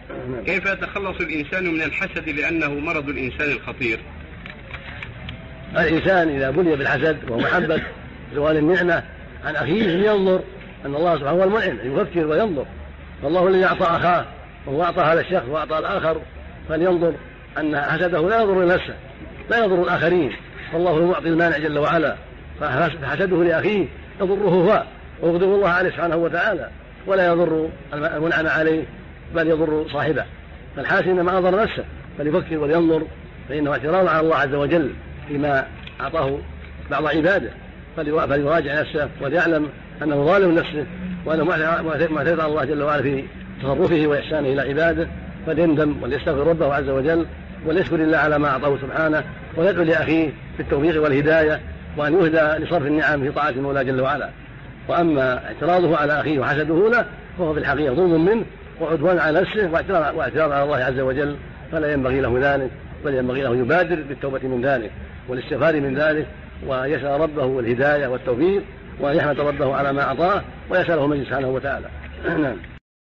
كيف يتخلص الإنسان من الحسد لأنه مرض الإنسان الخطير؟ الإنسان إذا بلي بالحسد ومحبة زوال النعمة عن أخيه ينظر أن الله سبحانه هو المنعم، يفكر وينظر. فالله الذي أعطى أخاه وهو أعطى هذا الشخص وأعطى الآخر، فلينظر أن حسده لا يضر نفسه لا يضر الآخرين، فالله هو المعطي المانع جل وعلا، فحسده لأخيه يضره هو ويغضب الله عليه سبحانه وتعالى، ولا يضر المنعم عليه بل يضر صاحبه. فالحاسد إنما أضر نفسه، فليفكر ولينظر، فإنه اعتراض على الله عز وجل فيما أعطاه بعض عباده، فليراجع نفسه وليعلم أنه ظالم نفسه وأنه معترض على الله جل وعلا في تصرفه وإحسانه إلى عباده، فليندم وليستغفر ربه عز وجل وليشكر الله على ما أعطاه سبحانه، ويدعو لأخيه بالتوفيق والهداية وأن يهدى لصرف النعم في طاعة المولى جل وعلا. وأما اعتراضه على أخيه وحسده له فهو في الحقيقة ظلم منه وعدوان على نفسه واعتراض على الله عز وجل، فلا ينبغي له ذلك، بل ينبغي له يبادر بالتوبة من ذلك والاستغفار من ذلك، ويسأل ربه الهداية والتوفيق، ويحمد ربه على ما أعطاه ويسأله من سبحانه وتعالى. نعم.